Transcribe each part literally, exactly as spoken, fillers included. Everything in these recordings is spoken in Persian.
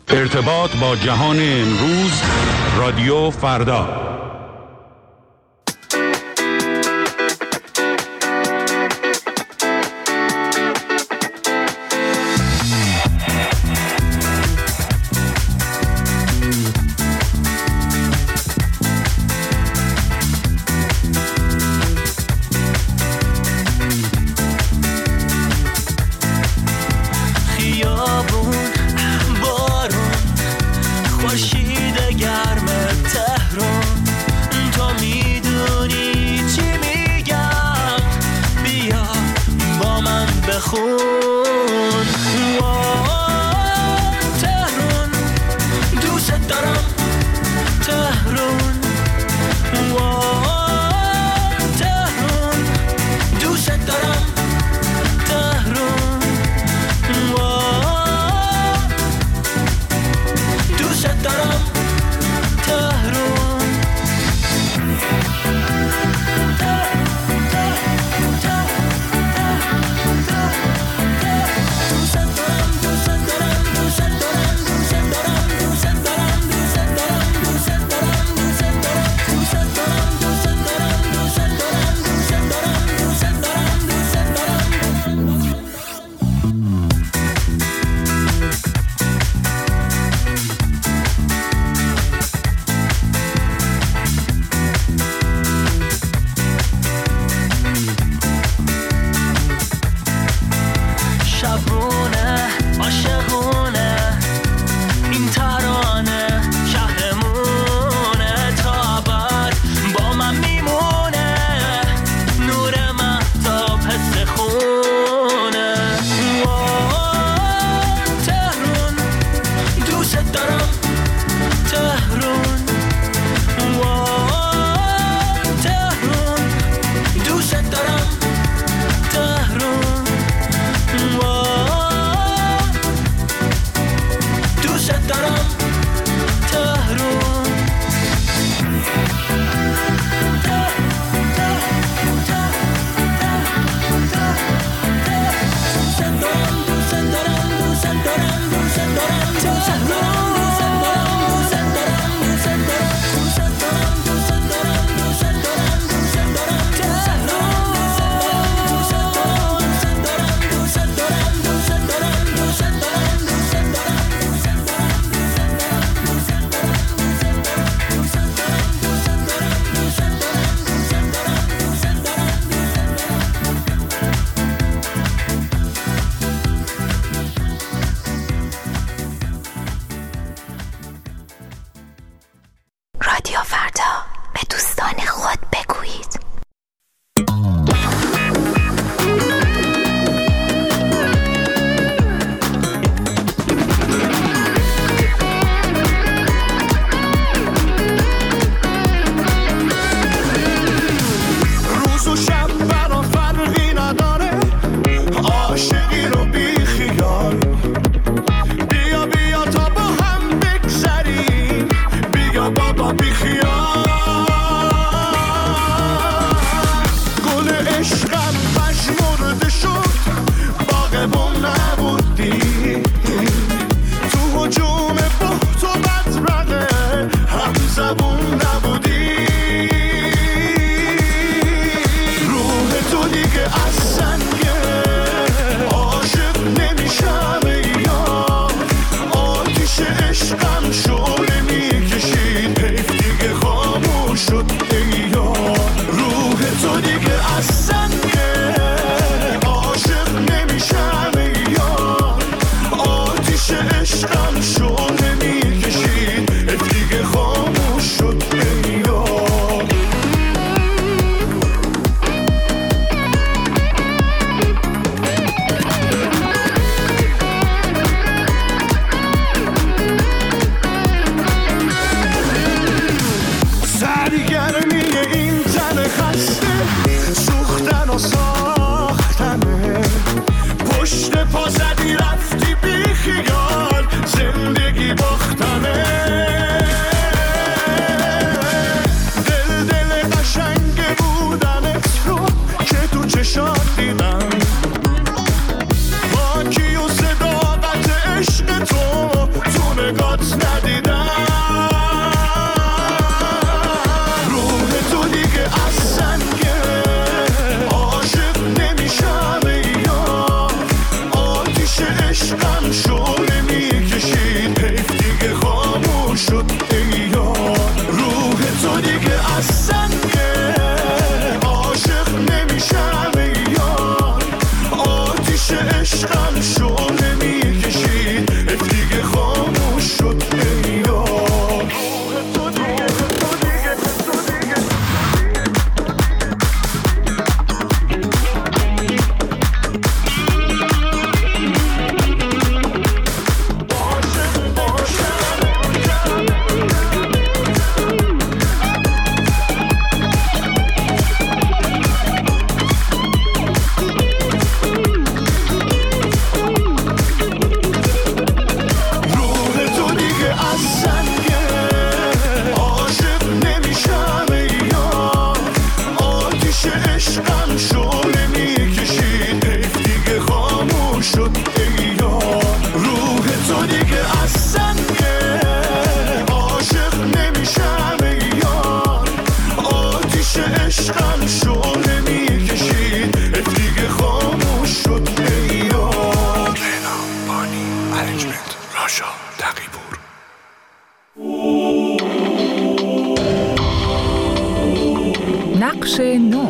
ارتباط با جهان امروز، رادیو فردا. رفقات ندیدم. روح تو دیگه از سنگه، عاشق نمیشم ای یار. آتیش عشقم شعله میکشید، حیف دیگه خاموش شد ای یار. روح تو دیگه از سنگه، عاشق نمیشم ای یار. آتیش عشقم شعله میکشید، حیف دیگه خاموش شد ای یار. روح تو دیگه تو دیگه تو دیگه نقش نو.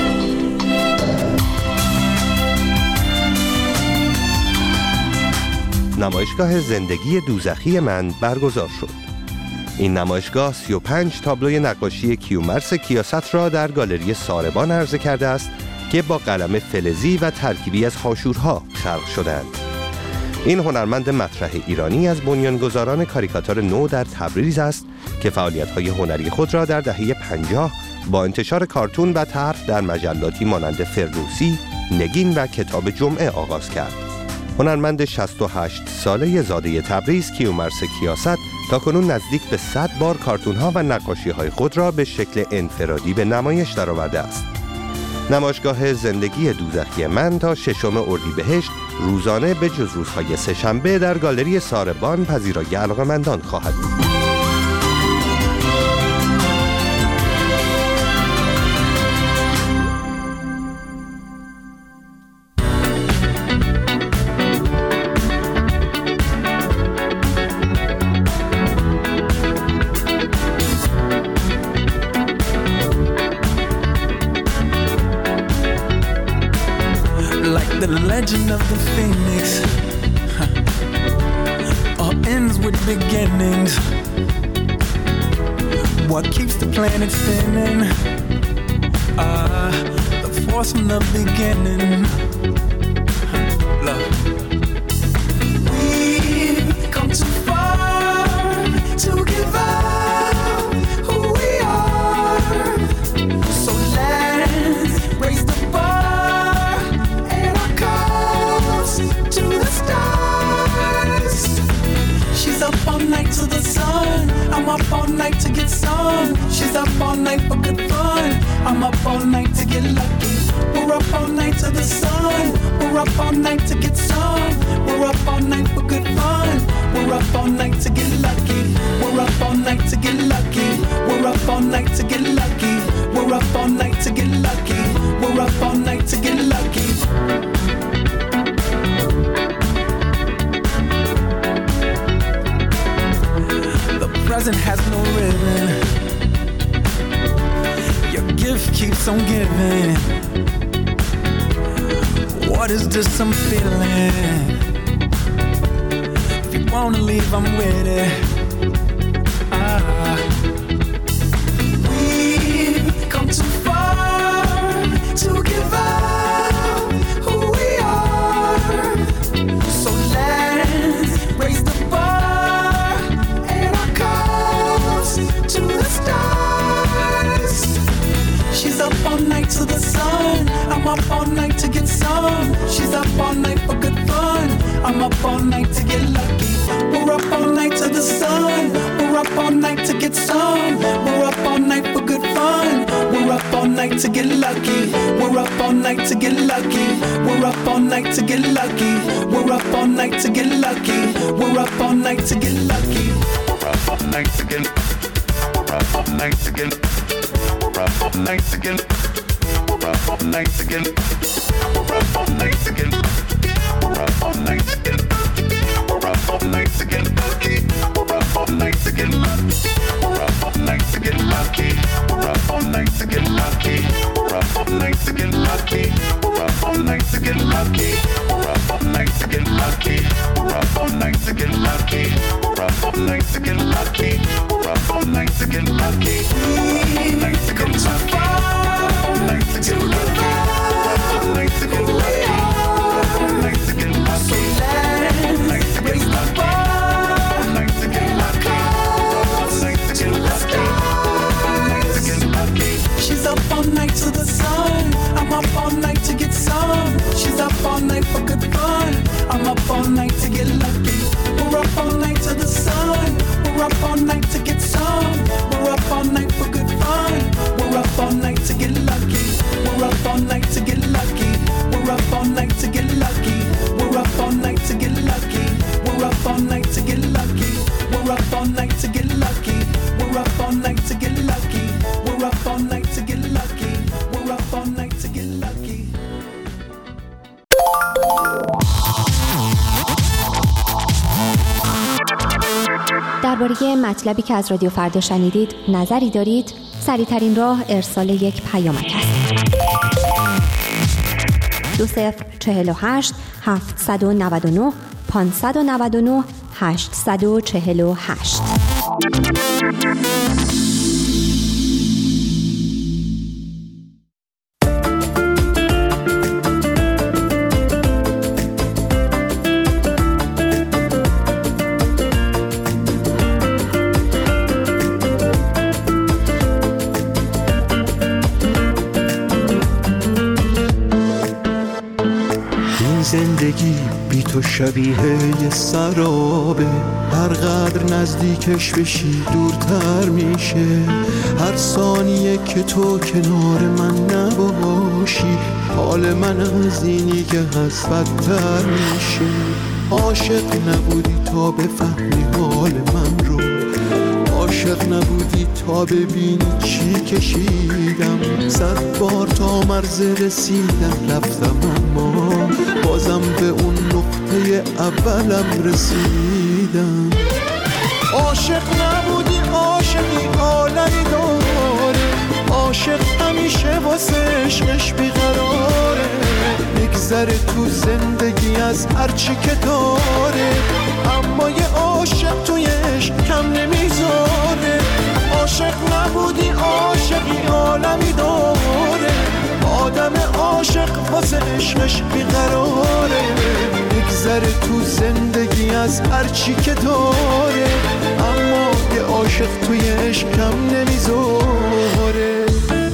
نمایشگاه زندگی دوزخی من برگزار شد. این نمایشگاه سی و پنج تابلوی نقاشی کیومرث کیاست را در گالری ساربان عرضه کرده است که با قلم فلزی و ترکیبی از حاشورها خلق شدند. این هنرمند مطرح ایرانی از بنیانگذاران کاریکاتور نو در تبریز است که فعالیت‌های هنری خود را در دهه پنجاه با انتشار کارتون و طرح در مجلاتی مانند فردوسی، نگین و کتاب جمعه آغاز کرد. هنرمند شصت و هشت ساله زاده تبریز کیومرث کیاست تاکنون نزدیک به صد بار کارتون‌ها و نقاشی‌های خود را به شکل انفرادی به نمایش درآورده است. نمایشگاه زندگی دوزخی من تا ششم اردیبهشت روزانه به جز روزهای سه‌شنبه در گالری ساربان پذیرای علاقه‌مندان خواهد بود. The legend of the phoenix huh. All ends with beginnings. What keeps the planet spinning? Ah, uh, the force from the beginning. Huh. Love. We've come too far to give up who we are. So let's raise the bar. She's up all night to the sun. I'm up all night to get some. She's up all night for good fun. I'm up all night to get lucky. We're up all night to the sun. We're up all night to get some. We're up all night for good fun. We're up all night to get lucky. We're up all night to get lucky. We're up all night to get lucky. We're up all night to get lucky. We're up all night to get lucky. Present has no ribbon. Your gift keeps on giving. What is this I'm feeling? If you wanna leave, I'm with it. Ah. We've come too far to give up who we are. So let's raise the bar. To the stars. She's up all night to the sun. I'm up all night to get some. She's up all night for good fun. I'm up all night to get lucky. We're up all night to the sun. We're up all night to get some. We're up all night for good fun. We're up all night to get lucky. We're up all night to get lucky. We're up all night to get lucky. We're up all night to get lucky. We're up all night to get lucky. nights again. Rough up nights again. Rough up nights again. Rough up nights again. Rough up nights again. Rough up nights again. Rough up nights again. Rough up nights again. Rough up nights again. Rough up nights again. Rough up nights again. Rough up nights again. Rough up nights again. Rough up nights again. Rough up nights again. Rough up nights again. Nights again. Come too far to give up. Nights again. Nights again. So let's raise the bar. Nights again. Nights again. Nights again. She's up all night to the sun. I'm up all night to get some. She's up all night for good fun. I'm up all night to get lucky. We're up all night to the sun. We're up all night to get some. We're up all night for good fun. We're up all night to get lucky. We're up all night to get lucky. We're up all night to get lucky. We're up all night to get lucky. We're up all night to get lucky. We're up all night to get lucky. We're up all night to get lucky. We're up all night to get lucky. We're up all night to get lucky. درباره مطلبی که از رادیو فردا شنیدید نظری دارید؟ سریع‌ترین راه ارسال یک پیامک است. دو صفر چهل و هشت هفتصد و نود و نه پانصد و نود و نه هشتصد و چهل و هشت. زندگی بی تو شبیه یه سرابه، هر قدر نزدیکش بشی دورتر میشه. هر ثانیه که تو کنار من نباشی حال من از اینی که هست بدتر میشه. عاشق نبودی تا بفهمی حال من رو، عاشق نبودی تا ببینی چی کشیدم. صد بار تا مرز رسیدم رفتم اما بازم به اون نقطه اولم رسیدم. عاشق نبودی عاشقی عالمی داره، عاشق همیشه واسه عشقش بیقراره. میگذره تو زندگی از هرچی که داره، اما یه عاشق توی عشق کم نمیذاره. عاشق نبودی عاشقی عالمی داره، آدم عاشق واسه عشقش بیقراره. میگذره تو زندگی از هرچی که داره، اما یه عاشق توی عشق کم نمیذاره.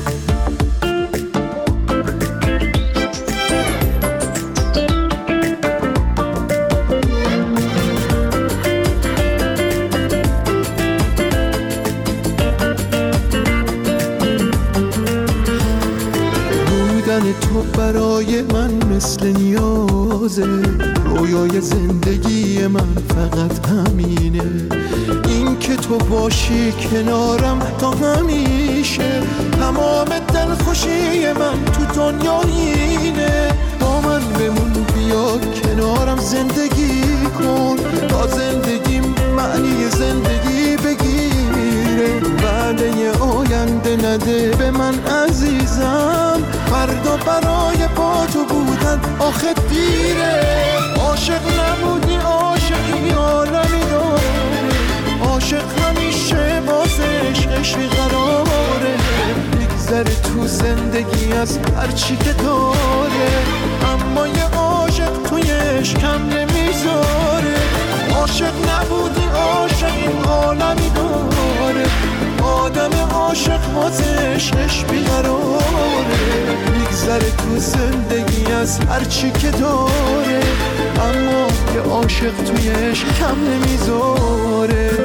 تو برای من مثل نیازه، رویای زندگی من فقط همینه. این که تو باشی کنارم تا همیشه، تمام دلخوشی من تو دنیا اینه. با من بمون بیا کنارم زندگی کن، تا زندگیم معنی زندگی بگیره. وعده آینده نده به من عزیزم، فردا برای با تو بودن آخه دیره. عاشق نبودی عاشقی عالمی داره، عاشق همیشه واسه عشقش بیقراره. میگذره تو زندگی از هرچی که داره، اما یه عاشق توی عشق کم نمیذاره. عاشق نبودی عاشقی عالمی داره، آدم عاشق واسه عشقش بیقراره. میگذره تو زندگی از هرچی که داره، اما یه عاشق توی عشق کم نمیذاره.